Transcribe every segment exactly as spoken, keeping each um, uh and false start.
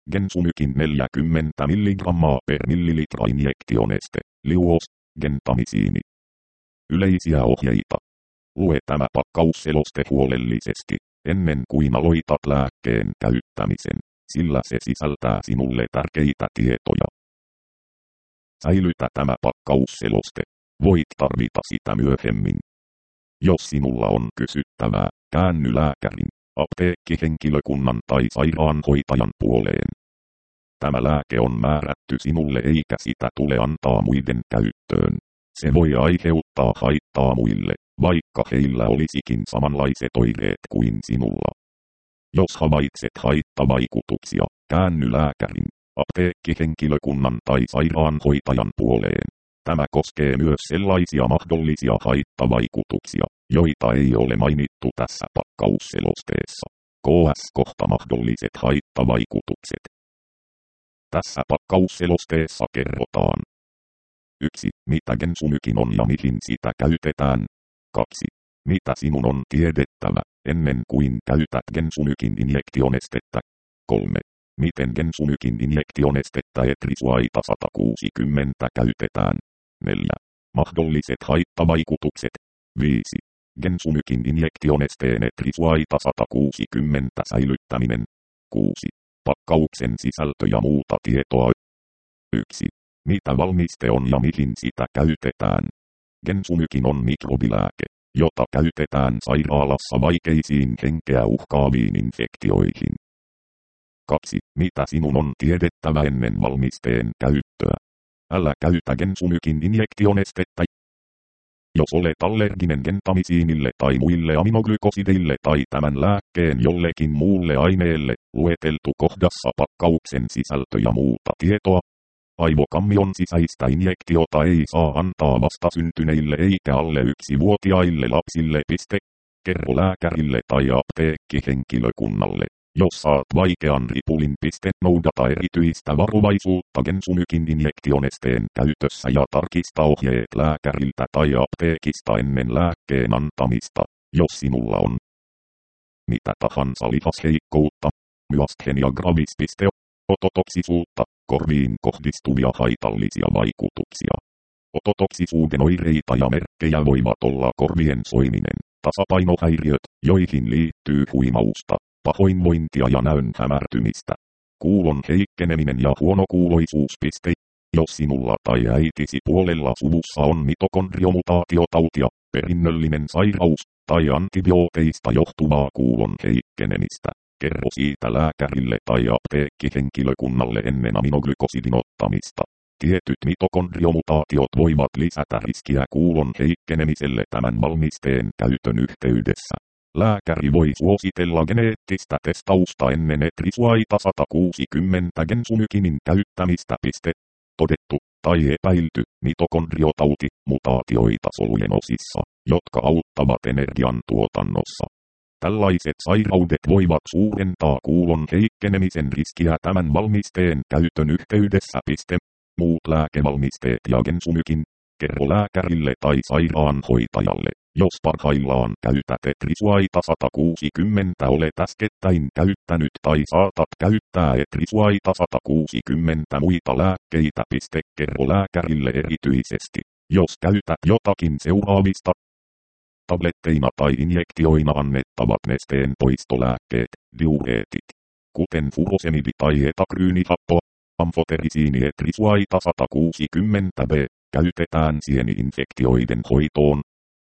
Gensumykin neljäkymmentä milligrammaa per millilitra injektioneste, liuos, gentamisiini. Yleisiä ohjeita. Lue tämä pakkausseloste huolellisesti, ennen kuin aloitat lääkkeen käyttämisen, sillä se sisältää sinulle tärkeitä tietoja. Säilytä tämä pakkausseloste. Voit tarvita sitä myöhemmin. Jos sinulla on kysyttävää, käänny lääkärin, apteekkihenkilökunnan tai sairaanhoitajan puoleen. Tämä lääke on määrätty sinulle eikä sitä tule antaa muiden käyttöön. Se voi aiheuttaa haittaa muille, vaikka heillä olisikin samanlaiset oireet kuin sinulla. Jos havaitset haittavaikutuksia, käänny lääkärin, apteekkihenkilökunnan tai sairaanhoitajan puoleen. Tämä koskee myös sellaisia mahdollisia haittavaikutuksia, joita ei ole mainittu tässä pakkausselosteessa. Ks kohta mahdolliset haittavaikutukset. Tässä pakkausselosteessa kerrotaan. yksi. Mitä gensumykin on ja mihin sitä käytetään. kaksi. Mitä sinun on tiedettävä, ennen kuin käytät gensumykin injektionestettä. kolme. Miten gensumykin injektionestettä etrisuaita sata kuusikymmentä käytetään. neljä. Mahdolliset haittavaikutukset. viisi. Gensumykin injektionesteen etrisuaita sata kuusikymmentä säilyttäminen. kuusi. Pakkauksen sisältö ja muuta tietoa. yksi. Mitä valmiste on ja mihin sitä käytetään. Gensumykin on mikrobilääke, jota käytetään sairaalassa vaikeisiin henkeä uhkaaviin infektioihin. kaksi. Mitä sinun on tiedettävä ennen valmisteen käyttöä. Älä käytä gensumykin injektionestettä. Jos olet allerginen gentamisiinille tai muille aminoglykosideille tai tämän lääkkeen jollekin muulle aineelle, lueteltu kohdassa pakkauksen sisältö ja muuta tietoa. Aivokammion sisäistä injektiota ei saa antaa vastasyntyneille eikä alle yksivuotiaille lapsille. Piste. Kerro lääkärille tai apteekkihenkilökunnalle, jos saat vaikean ripulin. Piste. Noudata erityistä varovaisuutta gensumykin injektionesteen käytössä ja tarkista ohjeet lääkäriltä tai apteekista ennen lääkkeen antamista, jos sinulla on mitä tahansa lihasheikkoutta, myasthenia gravis. Piste. Ototoksisuutta, korviin kohdistuvia haitallisia vaikutuksia. Ototoksisuuden oireita ja merkkejä voivat olla korvien soiminen, tasapainohäiriöt, joihin liittyy huimausta, pahoinvointia ja näön hämärtymistä, kuulon heikkeneminen ja huonokuuloisuus. Jos sinulla tai äitisi puolella suvussa on mitokondriomutaatiotautia, perinnöllinen sairaus tai antibiooteista johtuvaa kuulon heikkenemistä, kerro siitä lääkärille tai apteekkihenkilökunnalle ennen aminoglykosidin ottamista. Tietyt mitokondriomutaatiot voivat lisätä riskiä kuulon heikkenemiselle tämän valmisteen käytön yhteydessä. Lääkäri voi suositella geneettistä testausta ennen etrisuaita sata kuusikymmentä gensumykinin käyttämistä. Piste. Todettu tai epäilty mitokondriotauti, mutaatioita solujen osissa, jotka auttavat energian tuotannossa. Tällaiset sairaudet voivat suurentaa kuulon heikkenemisen riskiä tämän valmisteen käytön yhteydessä. Piste. Muut lääkevalmisteet ja gensumykin. Kerro lääkärille tai sairaanhoitajalle, jos parhaillaan käytät etrisuaita sata kuusikymmentä olet äskettäin käyttänyt tai saatat käyttää etrisuaita sata kuusikymmentä muita lääkkeitä. Piste. Kerro lääkärille erityisesti, jos käytät jotakin seuraavista. Tabletteina tai injektioina annettavat nesteen poistolääkkeet, diureetit, kuten furosemidi tai etakryyni-happo, amfoterisiini etrisuaita sata kuusikymmentä B, käytetään sieni-infektioiden hoitoon.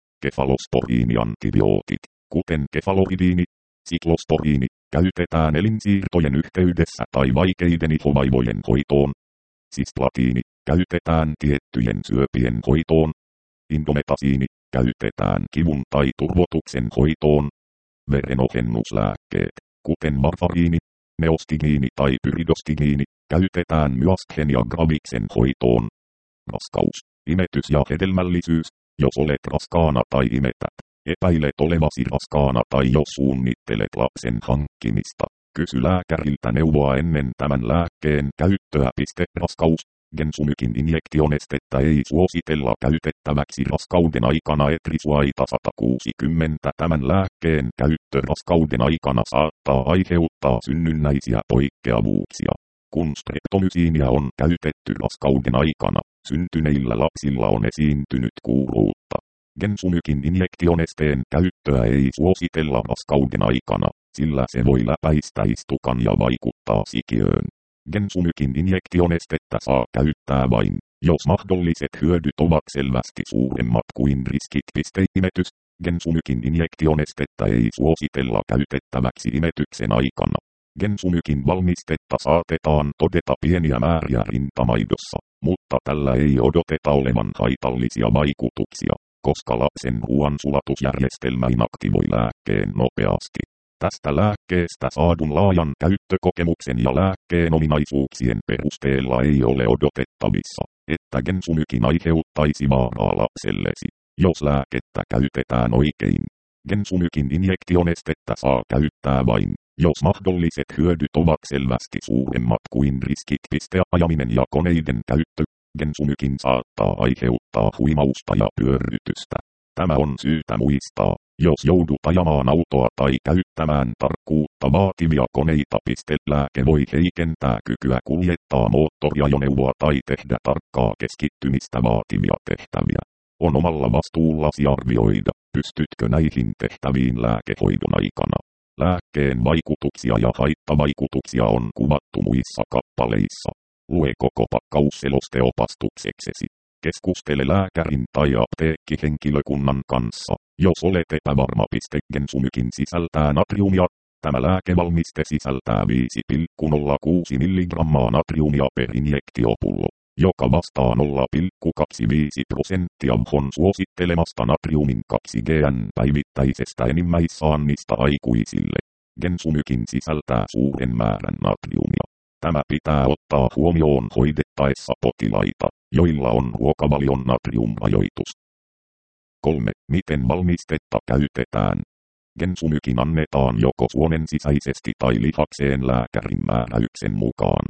Kefalosporiini-antibiootit, kuten kefaloridiini, siklosporiini, käytetään elinsiirtojen yhteydessä tai vaikeiden ihovaivojen hoitoon. Cisplatiini, käytetään tiettyjen syöpien hoitoon. Indometasiini, käytetään kivun tai turvotuksen hoitoon. Verenohennuslääkkeet, kuten varfariini, neostigmiini tai pyridostigmiini, käytetään myasthenia graviksen hoitoon. Raskaus, imetys ja hedelmällisyys, jos olet raskaana tai imetät, epäilet olevasi raskaana tai jos suunnittelet lapsen hankkimista, kysy lääkäriltä neuvoa ennen tämän lääkkeen käyttöä. Piste. Raskaus. Gensumykin injektionestettä ei suositella käytettäväksi raskauden aikana etrisuaita sata kuusikymmentä. Tämän lääkkeen käyttö raskauden aikana saattaa aiheuttaa synnynnäisiä poikkeavuuksia, Kun streptomysiinia on käytetty raskauden aikana, syntyneillä lapsilla on esiintynyt kuuruutta. Gensumykin injektionesteen käyttöä ei suositella raskauden aikana, sillä se voi läpäistä istukan ja vaikuttaa sikiöön. Gensumykin injektionestettä saa käyttää vain, jos mahdolliset hyödyt ovat selvästi suuremmat kuin riskit. Imetys. Gensumykin injektionestettä ei suositella käytettäväksi imetyksen aikana. Gensumykin valmistetta saatetaan todeta pieniä määriä rintamaidossa, mutta tällä ei odoteta olevan haitallisia vaikutuksia, koska lapsen ruoansulatusjärjestelmä inaktivoi lääkkeen nopeasti. Tästä lääkkeestä saadun laajan käyttökokemuksen ja lääkkeen ominaisuuksien perusteella ei ole odotettavissa, että gensumykin aiheuttaisi vaaraa lapsellesi, jos lääkettä käytetään oikein. Gensumykin injektionestettä saa käyttää vain, jos mahdolliset hyödyt ovat selvästi suuremmat kuin riskit. Ajaminen ja koneiden käyttö. Gensumykin saattaa aiheuttaa huimausta ja pyörrytystä. Tämä on syytä muistaa, jos joudut ajamaan autoa tai käyttämään tarkkuutta vaativia koneita. Lääke voi heikentää kykyä kuljettaa moottoriajoneuvoa tai tehdä tarkkaa keskittymistä vaativia tehtäviä. On omalla vastuullasi arvioida, pystytkö näihin tehtäviin lääkehoidon aikana. Lääkkeen vaikutuksia ja haittavaikutuksia on kuvattu muissa kappaleissa. Lue koko pakkausseloste opastukseksesi. Keskustele lääkärin tai apteekkihenkilökunnan kanssa, jos olet epävarma. Gensumykin sisältää natriumia. Tämä lääkevalmiste sisältää viisi pilkku nolla kuusi milligrammaa natriumia per injektiopullo, joka vastaa nolla pilkku kaksikymmentäviisi prosenttia W H O:n suosittelemasta natriumin kaksi grammaa päivittäisestä enimmäissaannista aikuisille. Gensumykin sisältää suuren määrän natriumia. Tämä pitää ottaa huomioon hoidettaessa potilaita, joilla on ruokavalion natriumrajoitus. kolme. Miten valmistetta käytetään? Gensumykin annetaan joko suonen sisäisesti tai lihakseen lääkärin määräyksen mukaan.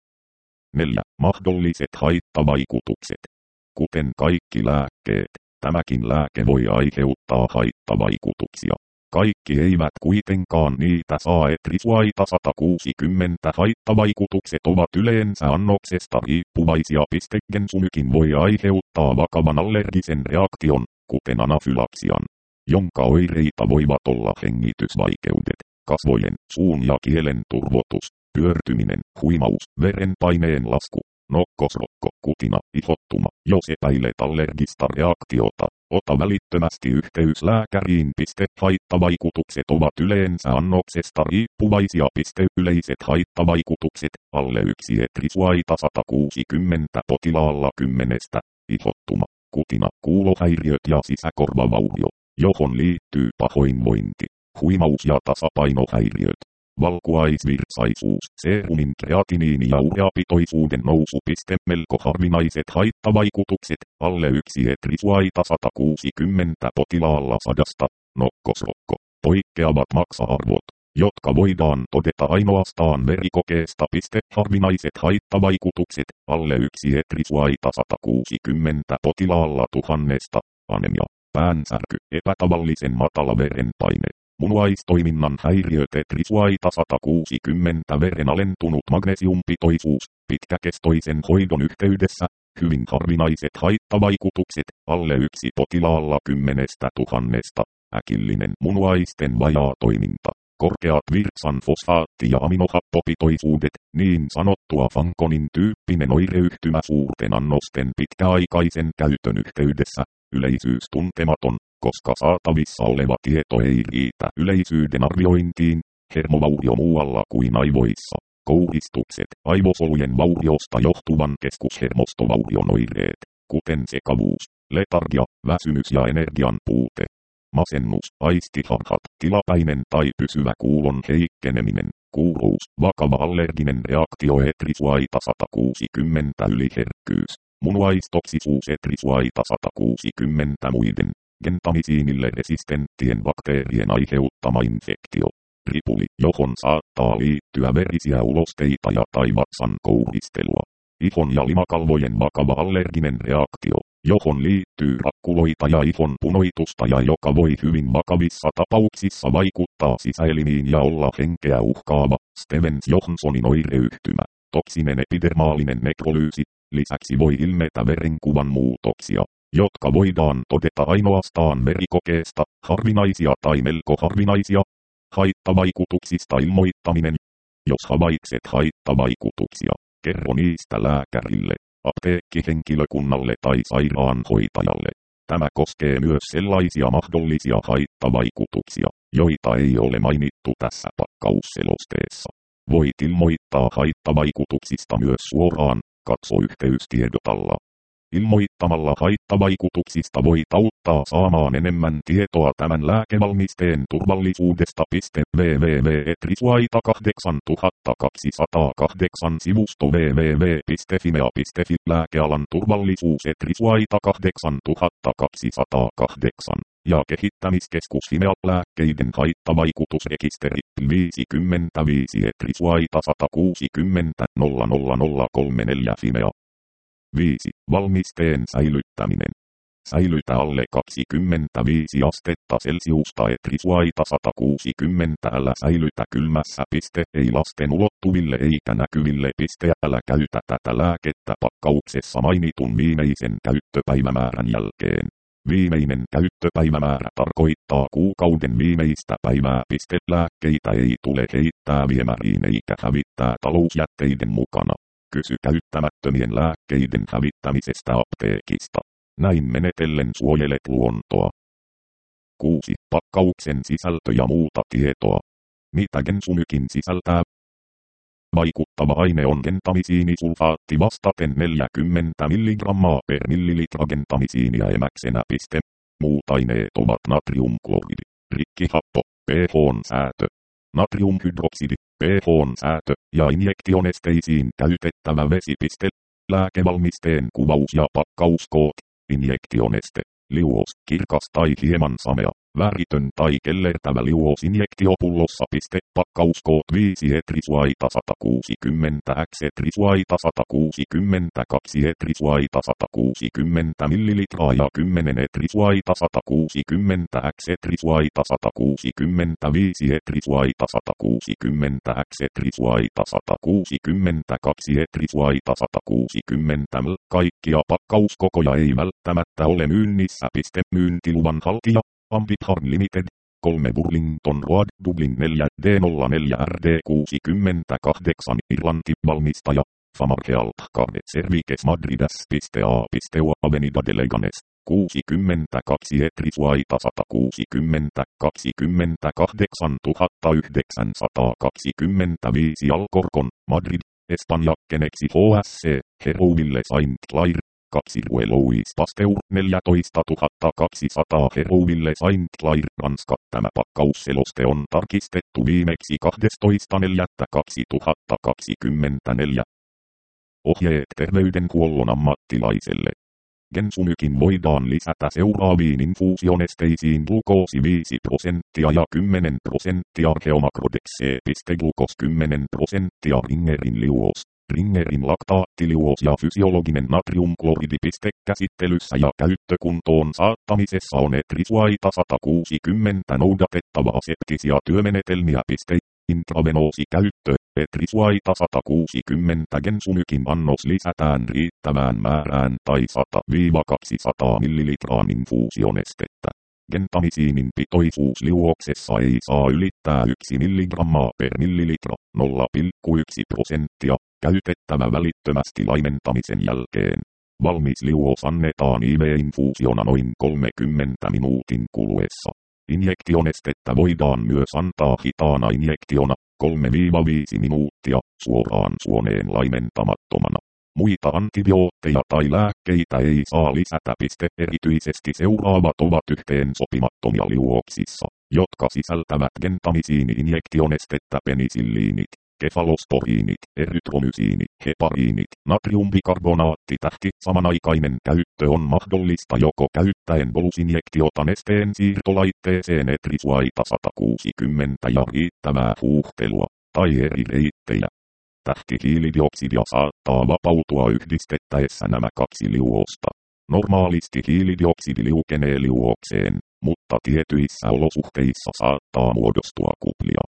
neljä. Mahdolliset haittavaikutukset. Kuten kaikki lääkkeet, tämäkin lääke voi aiheuttaa haittavaikutuksia. Kaikki eivät kuitenkaan niitä saa. Etrisuaita sata kuusikymmentä haittavaikutukset ovat yleensä annoksesta riippuvaisia. Gensumykin voi aiheuttaa vakavan allergisen reaktion, kuten anafylaksian, jonka oireita voivat olla hengitysvaikeudet, kasvojen, suun ja kielen turvotus, pyörtyminen, huimaus, verenpaineen lasku, nokkosrokko, kutina, ihottuma. Jos epäilet allergista reaktiota, ota välittömästi yhteys lääkäriin. Haittavaikutukset ovat yleensä annoksesta riippuvaisia. Yleiset haittavaikutukset, alle yksi etrisuaita sata kuusikymmentä potilaalla kymmenestä, ihottuma, kutina, kuulohäiriöt ja sisäkorvavaurio, johon liittyy pahoinvointi, huimaus ja tasapainohäiriöt. Valkuaisvirtsaisuus, seerumin kreatiniini ja ureapitoisuuden nousu. Melko harvinaiset haittavaikutukset, alle yksi etrisuaita sata kuusikymmentä potilaalla sadasta, nokkosrokko, poikkeavat maksa-arvot, jotka voidaan todeta ainoastaan verikokeesta. Harvinaiset haittavaikutukset, alle yksi etrisuaita sata kuusikymmentä potilaalla tuhannesta, anemia, päänsärky, epätavallisen matala verenpaine. Munuaistoiminnan häiriöt. Etrisuaita sata kuusikymmentä veren alentunut magnesiumpitoisuus, pitkäkestoisen hoidon yhteydessä, hyvin harvinaiset haittavaikutukset, alle yksi potilaalla kymmenestä tuhannesta, äkillinen munuaisten vajaa toiminta, korkeat virtsan fosfaatti- ja aminohappopitoisuudet, niin sanottua Fanconin tyyppinen oireyhtymä suurten annosten pitkäaikaisen käytön yhteydessä, yleisyys tuntematon, koska saatavissa oleva tieto ei riitä yleisyyden arviointiin, hermovaurio muualla kuin aivoissa, kouristukset, aivosolujen vauriosta johtuvan keskushermostovaurion oireet, kuten sekavuus, letargia, väsymys ja energian puute, masennus, aistiharhat, tilapäinen tai pysyvä kuulon heikkeneminen, kuuruus, vakava allerginen reaktio. Etrisuaita sata kuusikymmentä yliherkkyys, munuaistoksisuus. Etrisuaita sata kuusikymmentä muiden gentamisiinille resistenttien bakteerien aiheuttama infektio, ripuli, johon saattaa liittyä verisiä ulosteita ja tai vatsan kouristelua, ihon ja limakalvojen vakava allerginen reaktio, johon liittyy rakkuloita ja ihon punoitusta ja joka voi hyvin vakavissa tapauksissa vaikuttaa sisäelimiin ja olla henkeä uhkaava. Stevens-Johnsonin oireyhtymä, toksinen epidermaalinen nekrolyysi. Lisäksi voi ilmetä verenkuvan muutoksia, jotka voidaan todeta ainoastaan verikokeesta, harvinaisia tai melko harvinaisia. Haittavaikutuksista ilmoittaminen. Jos havaitset haittavaikutuksia, kerro niistä lääkärille, apteekkihenkilökunnalle tai sairaanhoitajalle. Tämä koskee myös sellaisia mahdollisia haittavaikutuksia, joita ei ole mainittu tässä pakkausselosteessa. Voit ilmoittaa haittavaikutuksista myös suoraan, katso yhteystiedot alla. Ilmoittamalla haittavaikutuksista voit auttaa saamaan enemmän tietoa tämän lääkevalmisteen turvallisuudesta. www piste etrisuaita kahdeksantuhattakaksisataakahdeksan sivusto www piste fimea piste fi lääkealan turvallisuus Etrisuaita kahdeksantuhattakaksisataakahdeksan ja kehittämiskeskus Fimea lääkkeiden haittavaikutusrekisteri viisikymmentäviisi Etrisuaita sata kuusikymmentä nolla nolla nolla kolmekymmentäneljä Fimea. viisi. Valmisteen säilyttäminen. Säilytä alle kaksikymmentäviisi astetta Celsiusta Etrisuaita sata kuusikymmentä. Älä säilytä kylmässä. Piste. Ei lasten ulottuville eikä näkyville. Piste. Älä käytä tätä lääkettä pakkauksessa mainitun viimeisen käyttöpäivämäärän jälkeen. Viimeinen käyttöpäivämäärä tarkoittaa kuukauden viimeistä päivää. Piste. Lääkkeitä ei tule heittää viemäriin eikä hävittää talousjätteiden mukana. Kysy käyttämättömien lääkkeiden hävittämisestä apteekista. Näin menetellen suojelet luontoa. kuusi. Pakkauksen sisältö ja muuta tietoa. Mitä gensumykin sisältää? Vaikuttava aine on gentamisiinisulfaatti vastaten neljäkymmentä milligrammaa per millilitra gentamisiinia emäksenä. Piste. Muut aineet ovat natriumkloridi, rikkihappo, pHn säätö, natriumhydroksidi, pHn säätö ja injektionesteisiin käytettävä vesi. Piste. Lääkevalmisteen kuvaus ja pakkauskoot. Injektioneste. Liuos, kirkas tai hieman samea, väritön tai kellertävä liuos injektiopullossa. Piste. Pakkauskoot viisi Etrisuaita sata kuusikymmentä x Etrisuaita sata kuusikymmentäkaksi Etrisuaita sata kuusikymmentä millilitraa ja kymmenen Etrisuaita sata kuusikymmentä x Etrisuaita sata kuusikymmentäviisi Etrisuaita sata kuusikymmentä x Etrisuaita sata kuusikymmentäkaksi Etrisuaita sata kuusikymmentä ml. Kaikkia pakkauskokoja ei välttämättä ole myynnissä. Piste. Myyntiluvan haltija Ambipharm Limited. kolme Burlington Road, Dublin neljä D nolla neljä R D kuusikymmentäkahdeksan Irlanti. Valmistaja Pharmaceutical Card Services Madrid S.A. Avenida de Leganes kuusikymmentäkaksi Etrisuaita sata kuusikymmentä kaksikymmentäkahdeksan tuhatta yhdeksänsataakaksikymmentäviisi Alcorcon, Madrid, Espanja. Keneksi H S C, Herouville Saint Clair. kaksi Rue Louis Pasteur neljätoista tuhatta kaksisataa Herouville Saint Clair, Ranska. Tämä pakkausseloste on tarkistettu viimeksi kahdestoista neljättä kaksituhattakaksikymmentäneljä. Ohjeet terveydenhuollon ammattilaiselle. Gensumykin voidaan lisätä seuraaviin infuusionesteisiin: glukoosi viisi prosenttia ja kymmenen prosenttia Arkeomacrodex C.glukos kymmenen prosenttia Ringerin liuos. Ringerin laktaattiliuos ja fysiologinen natriumkloridi. Käsittelyssä ja käyttökuntoon saattamisessa on Etrisuaita sata kuusikymmentä noudatettava aseptisia työmenetelmiä. Intravenoosi käyttö. Etrisuaita sata kuusikymmentä gensumykin annos lisätään riittävään määrään tai sata kaksisataa millilitraa infuusionestettä. Gentamisiinin pitoisuus liuoksessa ei saa ylittää yksi milligrammaa per millilitra, nolla pilkku yksi prosenttia, käytettävä välittömästi laimentamisen jälkeen. Valmis liuos annetaan I V-infuusiona noin kolmenkymmenen minuutin kuluessa. Injektionestettä voidaan myös antaa hitaana injektiona, kolme viisi minuuttia, suoraan suoneen laimentamattomana. Muita antibiootteja tai lääkkeitä ei saa lisätä. Piste. Erityisesti seuraavat ovat yhteen sopimattomia liuoksissa, jotka sisältävät gentamisiini-injektionestettä: penisilliinit, kefalosporiinit, erytromysiini, hepariinit, natriumbikarbonaatti. Tähti. Samanaikainen käyttö on mahdollista joko käyttäen bolusinjektiota nesteen siirtolaitteeseen Etrisuaita sata kuusikymmentä ja riittävää huuhtelua, tai eri reittejä. Tähtihiilidioksidia saattaa vapautua yhdistettäessä nämä kaksi liuosta. Normaalisti hiilidioksidi liukenee liuokseen, mutta tietyissä olosuhteissa saattaa muodostua kuplia.